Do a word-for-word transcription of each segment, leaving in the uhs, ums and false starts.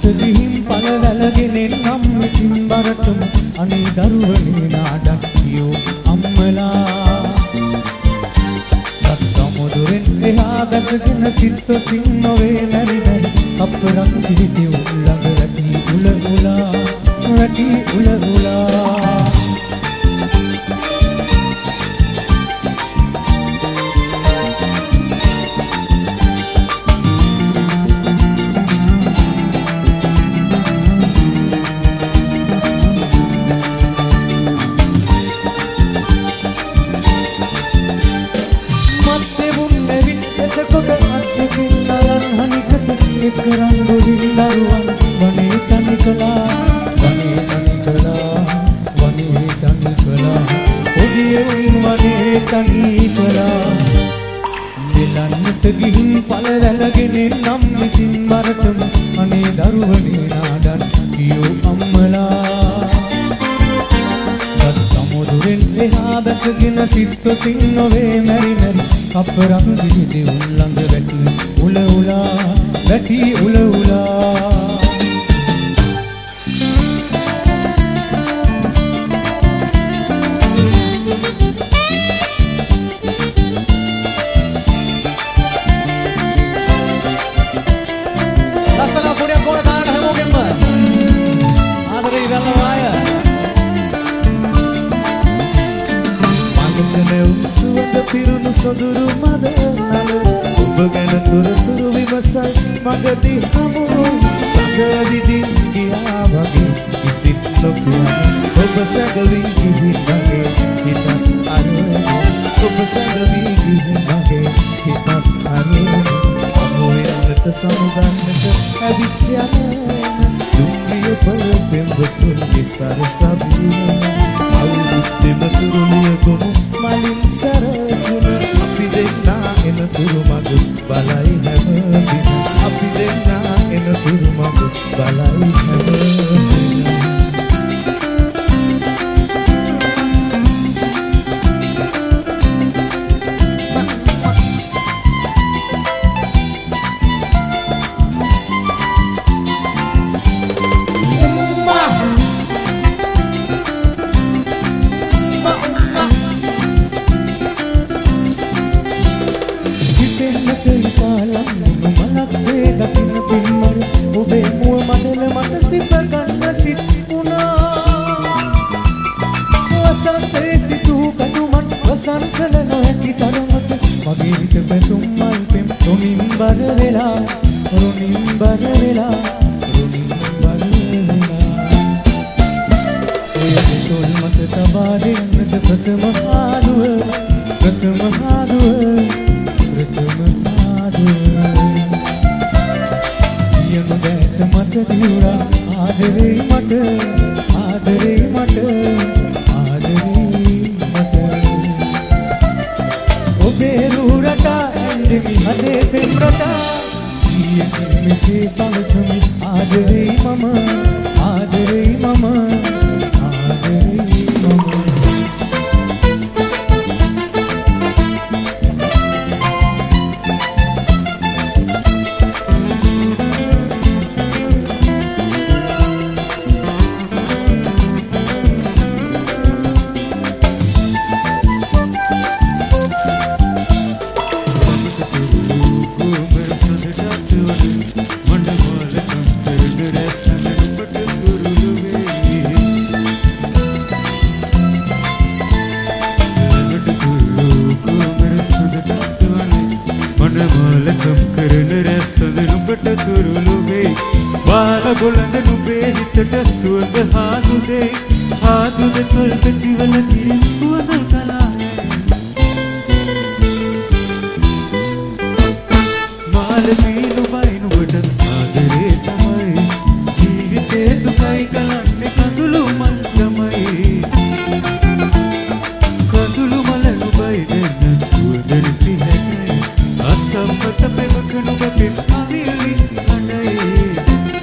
ගිහින් පල වැලගෙන නම් ඉතින් බරටම අනේ දරුවනේ නාඩක් කියෝ අම්මලා සත්සමුදුරෙන් එහා බැසගෙන සිත්තුසින් නොවේ නැරි නැරි අපරක් පිහිටි උල්ලඟ වැටි උල උලා වැටි උල උලා කරන් ගොඩින් දරුවන් වනේ තනි කළා වනේ තනි කළා වනේ තනි කළා ඔදියෙන් වනේ තනි කළා දෙලන්නට ගිහින් පල වැලගෙන නම් ඉතින් බරටම අනේ දරුවනේ නාඩන් කියෝ අම්මලා සමුදුරෙන් එහා බැසගෙන සිත්තුසින් නොවේ මැරි මැරි අපරක් දිවිදි උල්ලඟ වැටි උල උලා වැටි උල උලා ලස්සන පුඩියක් කොන දාන්න හැමෝගෙම ආදරේ ඉවරනවා අය මලකනේ උසුවඳ පිරුණු සොදුරු මද නල ඔබ ගැන තුරතුරු විමසයි මගදී හමුුයි සඟදිදින් ගියා වගේ කිසිත් නොකුවන ඔබ සැඟවී ගිහින් වගේ හිතත් අරුවන ඔබ සැඟවී ගිහින් වගේ හිතත් අරුවන අමුයන්නට සමුගන්නට ඇවිත් යන දුම්රිය පල පෙම්බතුන් විසර සබින අවුරුද්දෙම තුරුලිය ගොනු මලින් සැරසුන අපි දෙන්නා එන තුරු මග බලයි හැමදින අපි දෙන්නා එන තුරු මග බලයි හැමදින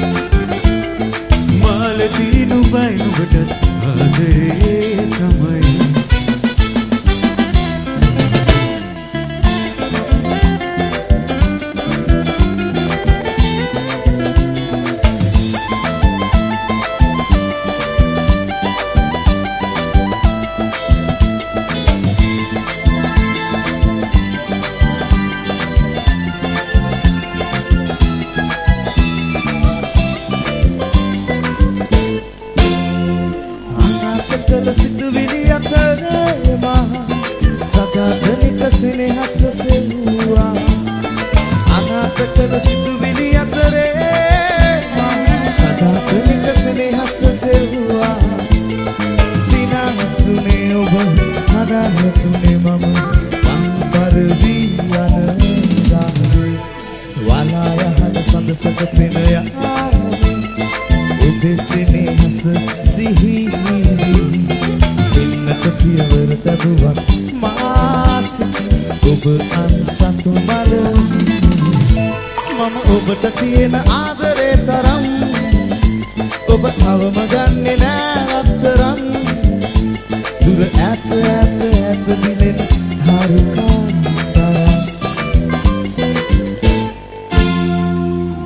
Bye, no, but රැතුනේ මම අම්බර වී යන රාහේ වලා යහන සඳසක පෙන යාමේ ඔබේ සෙනෙහස සිහි පින්නක පියවර තබුවක් මාස ඔබ අන්සතු බල මම ඔබට තියෙන ආදරේ තරම් ඔබ අවම ගන්නේ නෑ අත්තරම් දුර ඇත ඇත ඇත දිලෙන හරුකා